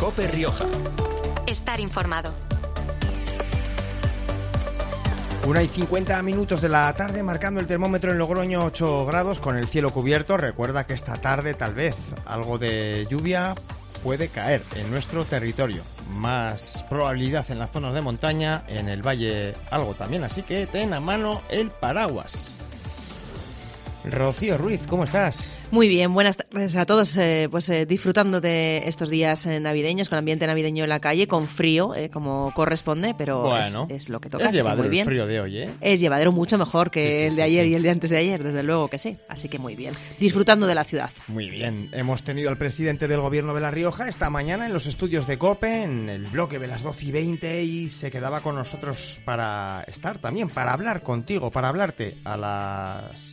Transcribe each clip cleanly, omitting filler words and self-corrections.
COPE Rioja. Estar informado. 1:50 de la tarde, marcando el termómetro en Logroño 8 grados, con el cielo cubierto. Recuerda que esta tarde tal vez algo de lluvia puede caer en nuestro territorio. Más probabilidad en las zonas de montaña, en el valle algo también, así que ten a mano el paraguas. Rocío Ruiz, ¿cómo estás? Muy bien, buenas tardes a todos. Disfrutando de estos días navideños, con ambiente navideño en la calle, con frío, como corresponde, pero bueno, es lo que toca. Es llevadero muy bien. El frío de hoy, ¿eh? Es llevadero, mucho mejor que el de ayer y el de antes de ayer, desde luego que sí. Así que muy bien, disfrutando de la ciudad. Muy bien, hemos tenido al presidente del Gobierno de La Rioja esta mañana en los estudios de COPE, en el bloque de las 12:20, y se quedaba con nosotros para estar también, para hablar contigo, para hablarte a las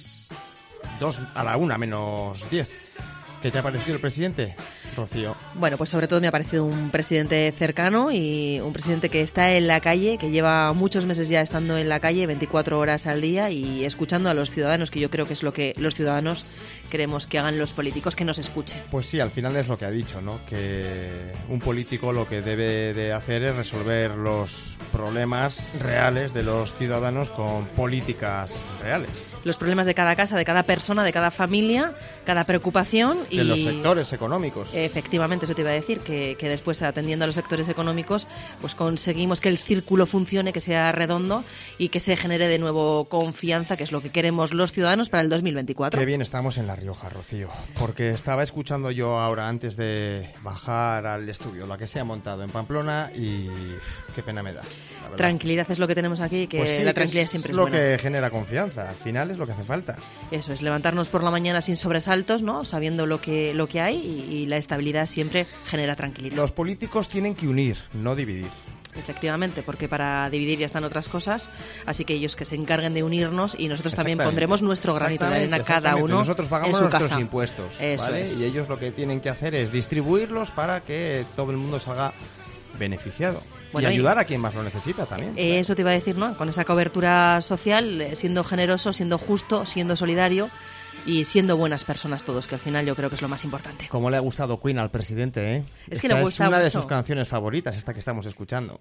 1:50. ¿Qué te ha parecido el presidente, Rocío? Bueno, pues sobre todo me ha parecido un presidente cercano y un presidente que está en la calle, que lleva muchos meses ya estando en la calle, 24 horas al día, y escuchando a los ciudadanos, que yo creo que es lo que los ciudadanos queremos que hagan los políticos, que nos escuchen. Pues sí, al final es lo que ha dicho, ¿no? Que un político lo que debe de hacer es resolver los problemas reales de los ciudadanos con políticas reales. Los problemas de cada casa, de cada persona, de cada familia, cada preocupación. De los sectores económicos. Efectivamente, eso te iba a decir, que después, atendiendo a los sectores económicos, pues conseguimos que el círculo funcione, que sea redondo y que se genere de nuevo confianza, que es lo que queremos los ciudadanos para el 2024. Qué bien estamos en La Rioja, Rocío, porque estaba escuchando yo ahora antes de bajar al estudio la que se ha montado en Pamplona y qué pena me da. Tranquilidad es lo que tenemos aquí, que pues sí, la tranquilidad siempre es lo buena. que genera confianza, al final es lo que hace falta. Eso es, levantarnos por la mañana sin sobresaltos, ¿no? Sabiendo lo que hay, y la estabilidad siempre genera tranquilidad. Los políticos tienen que unir, no dividir. Efectivamente, porque para dividir ya están otras cosas, así que ellos que se encarguen de unirnos, y nosotros también pondremos nuestro granito de arena cada uno. Nosotros pagamos en su nuestros casa. impuestos, Eso ¿vale? es. Y ellos lo que tienen que hacer es distribuirlos para que todo el mundo salga beneficiado. Bueno, y ayudar a quien más lo necesita también. Eso te iba a decir, ¿no? Con esa cobertura social, siendo generoso, siendo justo, siendo solidario y siendo buenas personas todos, que al final yo creo que es lo más importante. ¿Cómo le ha gustado Queen al presidente, eh? Es que le gusta es una mucho. de sus canciones favoritas, esta que estamos escuchando.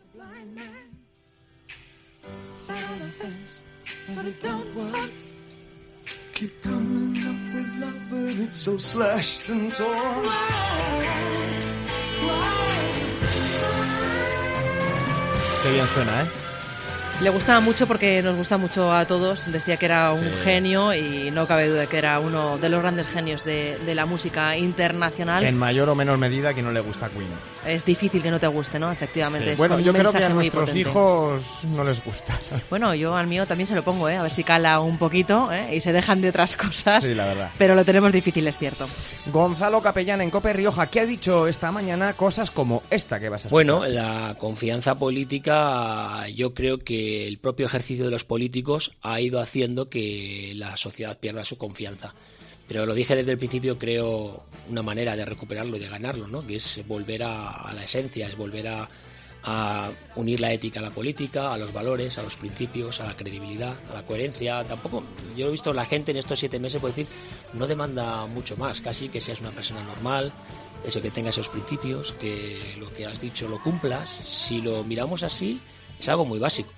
Qué bien suena, ¿eh? Le gustaba mucho porque nos gusta mucho a todos. Decía que era un genio y no cabe duda que era uno de los grandes genios de la música internacional. En mayor o menor medida, que no le gusta Queen. Es difícil que no te guste, ¿no? Efectivamente. Sí. Es bueno, un yo creo que a nuestros potente. Hijos no les gusta. Bueno, yo al mío también se lo pongo, a ver si cala un poquito, y se dejan de otras cosas. Sí, la verdad. Pero lo tenemos difícil, es cierto. Gonzalo Capellán en COPE Rioja, ¿qué ha dicho esta mañana? Cosas como esta que vas a escuchar. Bueno, la confianza política, yo creo que el propio ejercicio de los políticos ha ido haciendo que la sociedad pierda su confianza. Pero lo dije desde el principio, creo una manera de recuperarlo y de ganarlo, ¿no? Que es volver a la esencia, es volver a unir la ética a la política, a los valores, a los principios, a la credibilidad, a la coherencia. Tampoco, yo he visto la gente en estos 7 meses, puedo decir, no demanda mucho más, casi que seas una persona normal, eso, que tenga esos principios, que lo que has dicho lo cumplas. Si lo miramos así, es algo muy básico.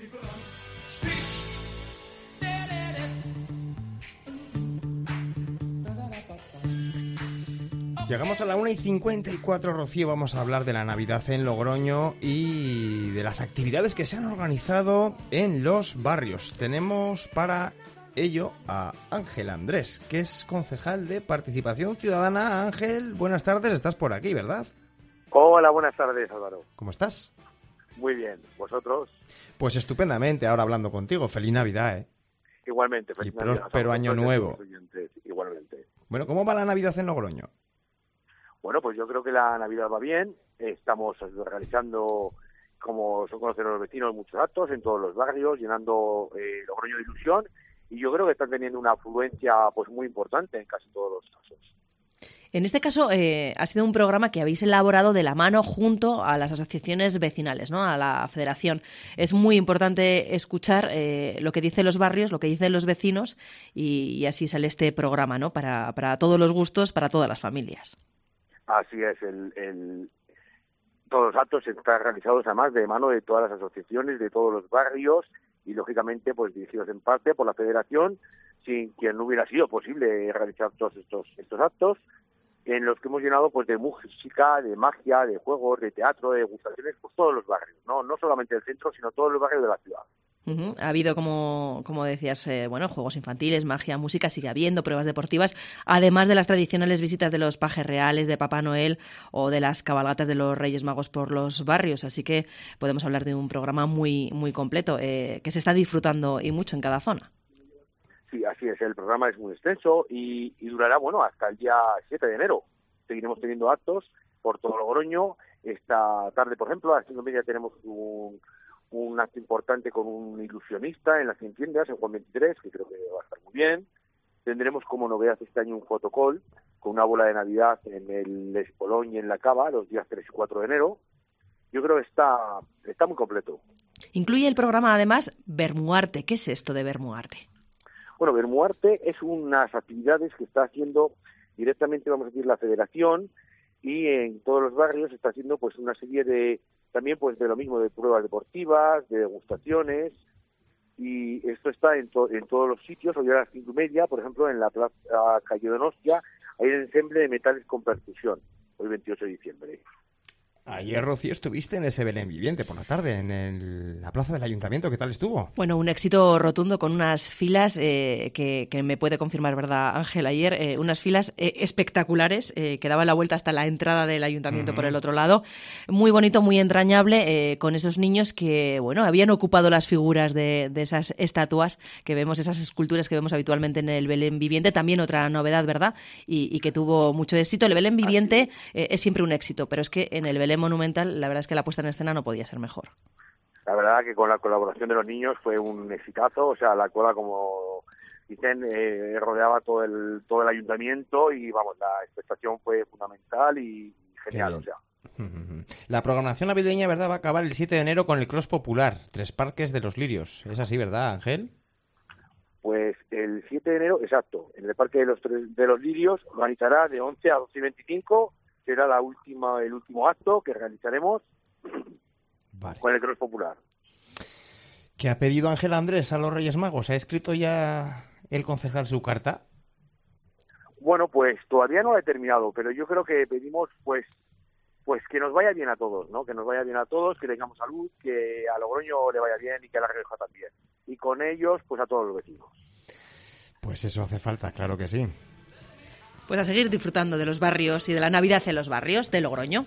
Llegamos a la 1:54, Rocío. Vamos a hablar de la Navidad en Logroño y de las actividades que se han organizado en los barrios. Tenemos para ello a Ángel Andrés, que es concejal de Participación Ciudadana. Ángel, buenas tardes, estás por aquí, ¿verdad? Hola, buenas tardes, Álvaro. ¿Cómo estás? Muy bien, ¿vosotros? Pues estupendamente, ahora hablando contigo. Feliz Navidad, ¿eh? Igualmente, feliz Navidad. Próspero año nuevo. Igualmente. Bueno, ¿cómo va la Navidad en Logroño? Bueno, pues yo creo que la Navidad va bien. Estamos realizando, como son conocidos los vecinos, muchos actos en todos los barrios, llenando Logroño de ilusión. Y yo creo que están teniendo una afluencia pues muy importante en casi todos los casos. En este caso, ha sido un programa que habéis elaborado de la mano junto a las asociaciones vecinales, ¿no? A la federación. Es muy importante escuchar lo que dicen los barrios, lo que dicen los vecinos, y así sale este programa, ¿no? Para todos los gustos, para todas las familias. Así es. Todos los actos están realizados además de mano de todas las asociaciones, de todos los barrios y lógicamente pues dirigidos en parte por la Federación, sin quien no hubiera sido posible realizar todos estos actos, en los que hemos llenado pues de música, de magia, de juegos, de teatro, de degustaciones, pues todos los barrios, no solamente el centro, sino todos los barrios de la ciudad. Uh-huh. Ha habido, como decías, juegos infantiles, magia, música, sigue habiendo pruebas deportivas, además de las tradicionales visitas de los pajes reales, de Papá Noel o de las cabalgatas de los Reyes Magos por los barrios. Así que podemos hablar de un programa muy, muy completo, que se está disfrutando y mucho en cada zona. Sí, así es. El programa es muy extenso y durará, hasta el día 7 de enero. Seguiremos teniendo actos por todo Logroño. Esta tarde, por ejemplo, a las 5:30 tenemos un acto importante con un ilusionista en las tiendas, en Juan 23, que creo que va a estar muy bien. Tendremos como novedad este año un fotocall con una bola de Navidad en el Espolón y en la Cava, los días 3 y 4 de enero. Yo creo que está muy completo. Incluye el programa, además, Bermuarte. ¿Qué es esto de Bermuarte? Bueno, Bermuarte es unas actividades que está haciendo directamente, vamos a decir, la Federación, y en todos los barrios está haciendo pues una serie de también pues de lo mismo, de pruebas deportivas, de degustaciones, y esto está en todos los sitios. Hoy a las 5:30, por ejemplo, en la plaza Calle Donostia, hay el ensemble de metales con percusión, hoy 28 de diciembre. Ayer, Rocío, estuviste en ese Belén viviente por la tarde, en la plaza del Ayuntamiento. ¿Qué tal estuvo? Bueno, un éxito rotundo con unas filas que me puede confirmar, ¿verdad, Ángel? Ayer, unas filas espectaculares que daban la vuelta hasta la entrada del Ayuntamiento por el otro lado. Muy bonito, muy entrañable, con esos niños que, habían ocupado las figuras de esas estatuas que vemos, esas esculturas que vemos habitualmente en el Belén viviente. También otra novedad, ¿verdad? Y que tuvo mucho éxito. El Belén viviente es siempre un éxito, pero es que en el Belén monumental, la verdad es que la puesta en escena no podía ser mejor. La verdad que con la colaboración de los niños fue un exitazo, la cola, como dicen, rodeaba todo el ayuntamiento y la expectación fue fundamental y genial, La programación navideña, ¿verdad?, va a acabar el 7 de enero con el Cross Popular, 3 Parques de los Lirios. ¿Es así, verdad, Ángel? Pues el 7 de enero, exacto, en el Parque de los Lirios organizará de 11 a 12:25. Será el último acto que realizaremos con el Cross Popular. ¿Qué ha pedido Ángel Andrés a los Reyes Magos? ¿Ha escrito ya el concejal su carta? Bueno, pues todavía no la he terminado, pero yo creo que pedimos pues que nos vaya bien a todos, ¿no? Que nos vaya bien a todos, que tengamos salud, que a Logroño le vaya bien y que a La Rioja también. Y con ellos, pues a todos los vecinos. Pues eso hace falta, claro que sí. Pues a seguir disfrutando de los barrios y de la Navidad en los barrios de Logroño.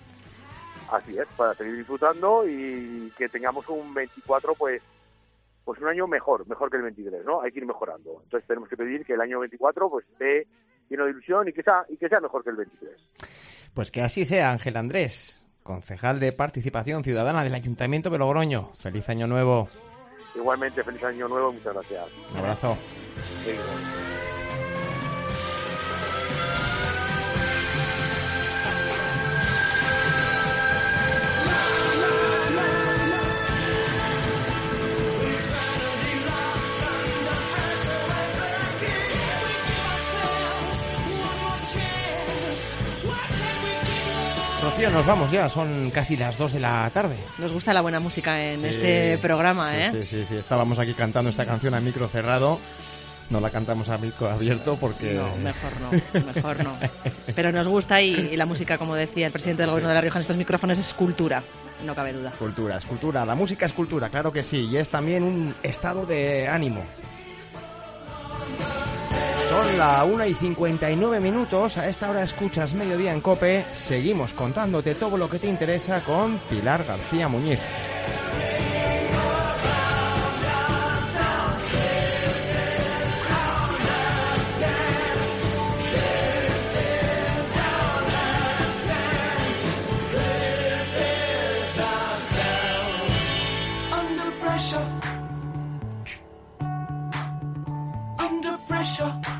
Así es, para seguir disfrutando y que tengamos un 24, pues un año mejor que el 23, ¿no? Hay que ir mejorando. Entonces tenemos que pedir que el año 24 pues esté lleno de ilusión y que sea mejor que el 23. Pues que así sea, Ángel Andrés, concejal de Participación Ciudadana del Ayuntamiento de Logroño. Feliz año nuevo. Igualmente, feliz año nuevo, muchas gracias. Un abrazo. Sí. Rocío, nos vamos ya, son casi las 2 de la tarde. Nos gusta la buena música en este programa, ¿eh? Sí, estábamos aquí cantando esta canción a micro cerrado. No la cantamos a micro abierto porque... No, mejor no. Pero nos gusta y la música, como decía el presidente del Gobierno de La Rioja en estos micrófonos, es cultura, no cabe duda. Es cultura, la música es cultura, claro que sí, y es también un estado de ánimo. Son las 1:59, a esta hora escuchas Mediodía en COPE, seguimos contándote todo lo que te interesa con Pilar García Muñiz. Under pressure.